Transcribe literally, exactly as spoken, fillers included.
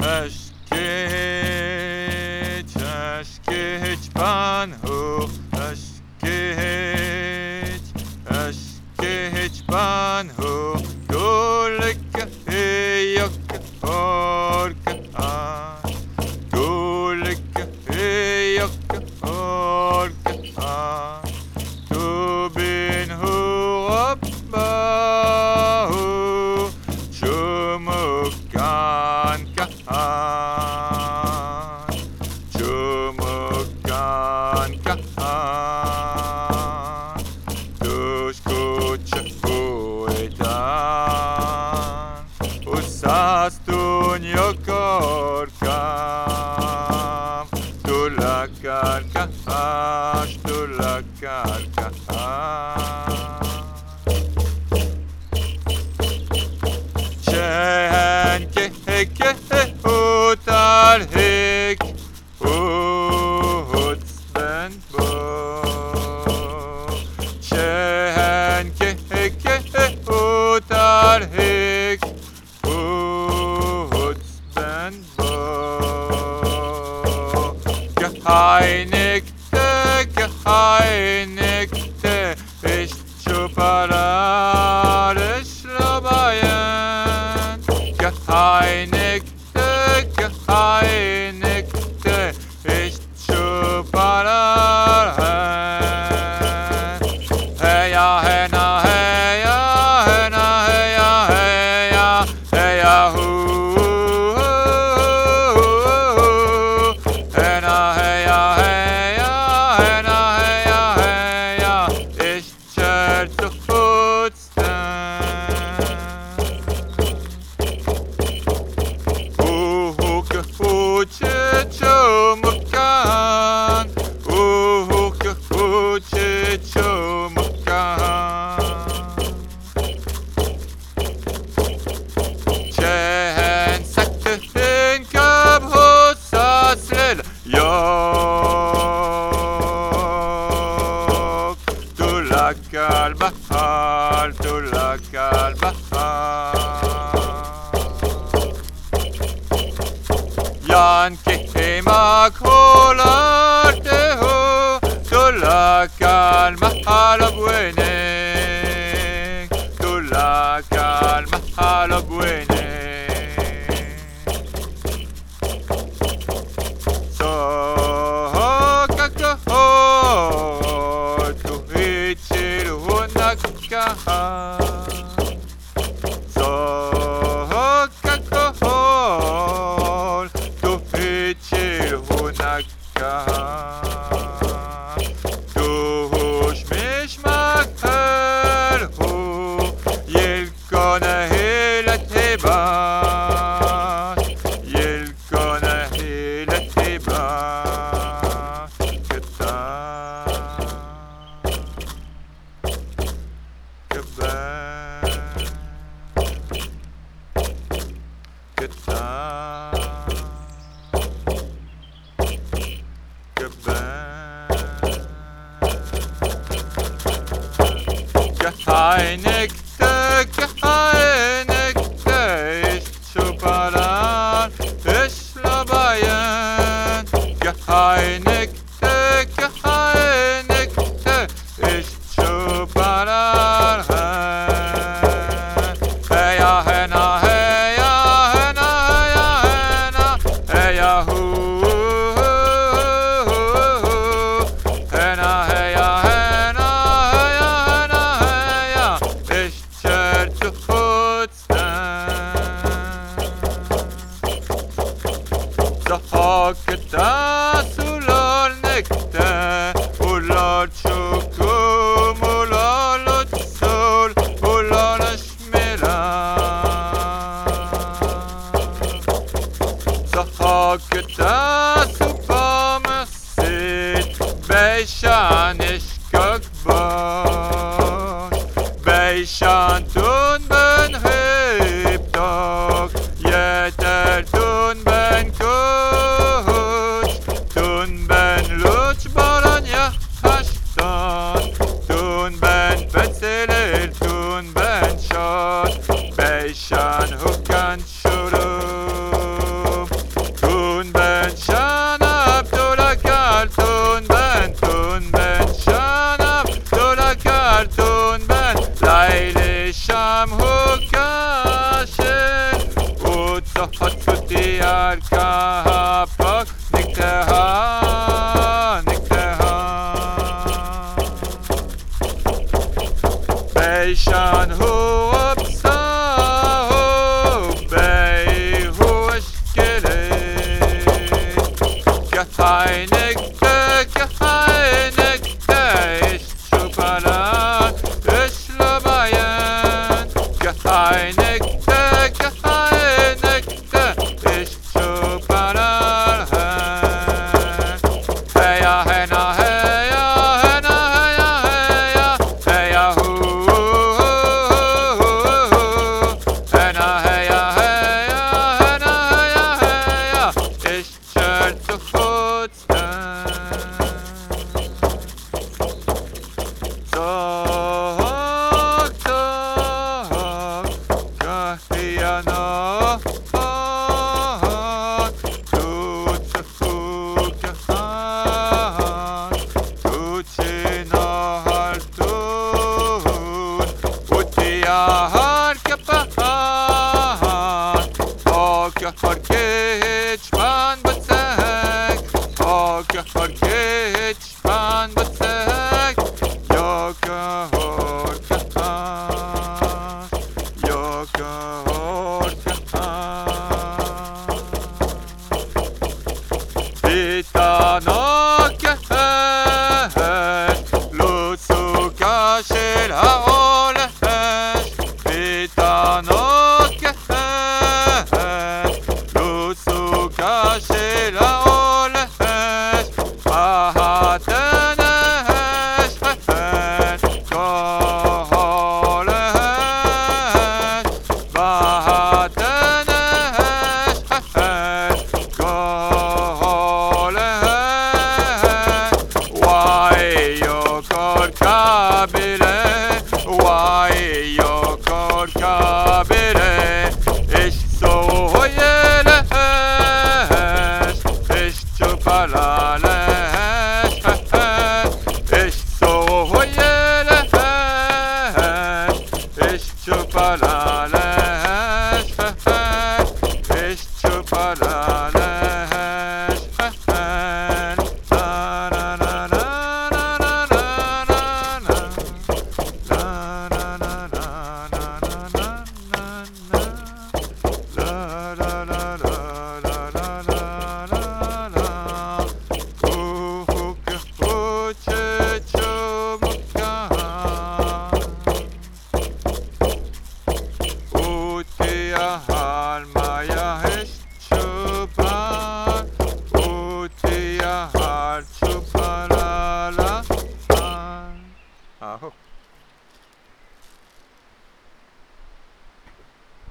Ashkich, Ashkich Banhu, Ashkich, Ashkich Banhu, Golika Heyok Orka Ash, Golika Heyok Orka Ash, Tubin Hu Abbahu, Chumukan Kahan, Chumukan Kahan, Tushkucha Uedan, Usastun Yokorkam, Tulakar Kahash, Tulakar Kahash. Shehen Keheke Utar Hik, Uhutzben Bo. Shehen Keheke Utar Hik, Uhutzben Bo. Geheinigte, geheinigte, ich chuparar, ich labayen. Geheinigte, geheinigte, ich chuparar. Heya, hena, heya, hena, heya, heya, heya, hu. Hena, heya, heya, hena, heya, heya, ich cherte Uhuke Chumukan, Uhuke Chumukan. Chehen Saktehin Kabhusasrel Yok, Tulakal Bahar, Tulakal Bahar. Yan Kehema Kolarteho, Tulakal Mahalabuene, Tulakal Mahalabuene. So Kakaho, Tuhichir Hunakaha. So Kakaho, Tuhichir Hunakaha. Tuhush Mishmak Herhu, Yilkona Hilat Hebat, Yilkona Hilat Hebat. Ketan, Ketan, Geheinigte, geheinigte, ich chuparar, ich labayen. Geheinigte, geheinigte, ich chuparar. Heya, hena, heya, hena, heya, hena, heya, hu. Hena, heya, hena, heya, hena, heya, ich cherte Hutzden. Zahaketa sulol nekte, ulol chukum, ulol utzul, ulol shmira. Zahaketa supamesit, Beishan ishkakbon, Beishan tun ben hiptok, yeter tun ben kuch, tun ben luch baran yahashtan, tun ben betzelel, tun ben shot, Beishan hukan shurum, Hatsudiar kapok nikteha, nikteha. Beishan hu upsa hu, bei hu eskele. Gahai nikte, gahai nikte, ish chupalan, ish labayan. Gahai nikte, gahai nikte, ish chupalan. Heya, hena, heya, hena, heya, heya, heya, hu, hu, hu, hu. Hena, heya, heya, hena, heya, heya, ish church Hutstein. Tog, tog, kahiano, tutsuhukahan, tutsinahaltun, utiyahar kapahan, ogyahar kichpan batsek, ogyahar kichpan batsek, yogahor kahan, yogahor kahan. Pitano kehesh, lutsuka shel haolesh. Pitano kehesh, lutsuka shel haolesh. Ahatenesh hehesh, koholesh. Bahatenesh hehesh, koholesh. Why yokor kabile, why yokor kabile, ish so hoyelesh, ish chupalalesh, ish so hoyelesh, ish chupalalesh.